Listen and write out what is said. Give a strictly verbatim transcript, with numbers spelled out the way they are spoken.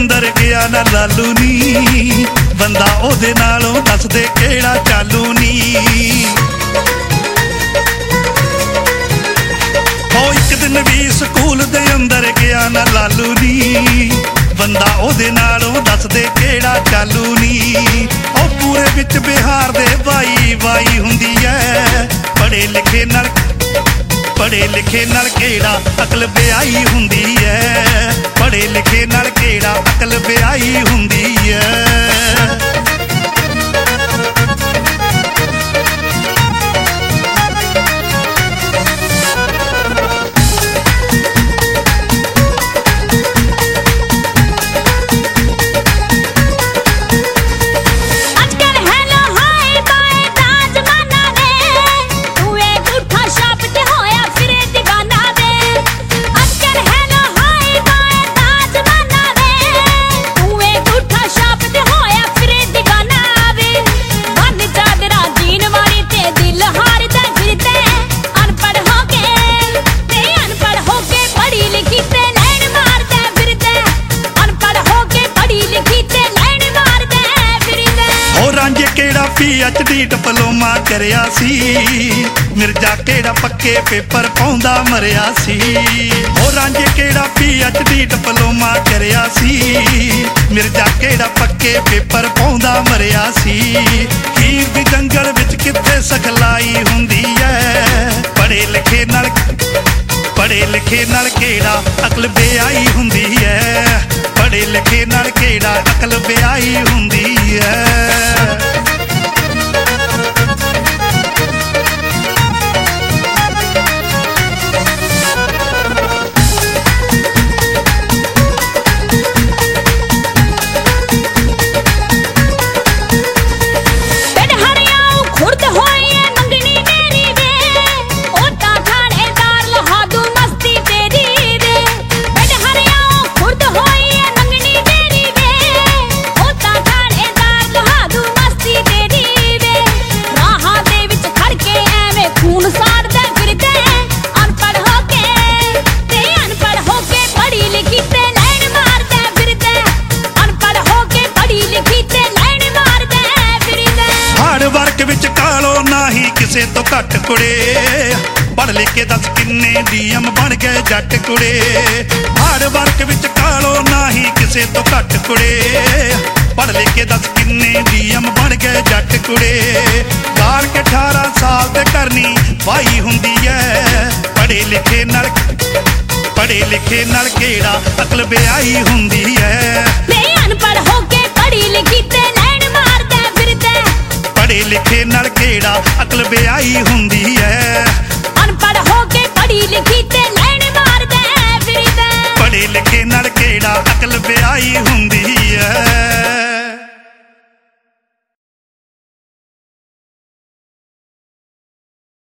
अंदर गया ना लालू नी, बंदा ओदे नालों दस दे केड़ा चालू नी। ओ एक दिन भी स्कूल दे अंदर गया ना लालू नी, बंदा ओदे नालों दस दे केड़ा चालू नी। ओ पूरे विच बिहार दे बाई बाई हुंदी है, पढ़े लिखे नाल पढ़े लिखे नाल केड़ा अकल ब्याही हुंदी है, पढ़े लिखे नाल केड़ा अकल ब्याही हुंदी है। पी एच डी डिप्लोमा करिया सी, मिर्जा केड़ा पक्के पेपर पाउंदा मरिया सी। ओ रांझे केड़ा पी एच डी डिप्लोमा करिया सी, मिर्जा केड़ा पक्के पेपर पाउंदा मरिया सी। हीर दी जंगल विच किथे सखलाई हुंदी है, पढ़े लिखे नाल पढ़े लिखे नाल केड़ा अकल ब्याही हुंदी है, पढ़े लिखे नाल केड़ा अकल ब्याही हुंदी है। किसे तो घट कुड़े पढ़ लिख के दस किन्ने डी एम बन गए जट कुड़े। हार्ड वर्क विच कालो ना ही किसे तो घट कुड़े, पढ़ लिख के दस किन्ने डी एम बन गए जट कुड़े। गाल के अठारह साल ते करनी वाही हुंदी है, पढ़े लिखे नाल पढ़े लिखे नाल केड़ा अकल ब्याही हुंदी है। अनपढ़ होके पढ़ी लिखी ते लैन मारदा फिरदा, पढ़े लिखे नाल केड़ा अकल ब्याही हुंदी है। अनपढ़ होके पढ़ी लिखी ते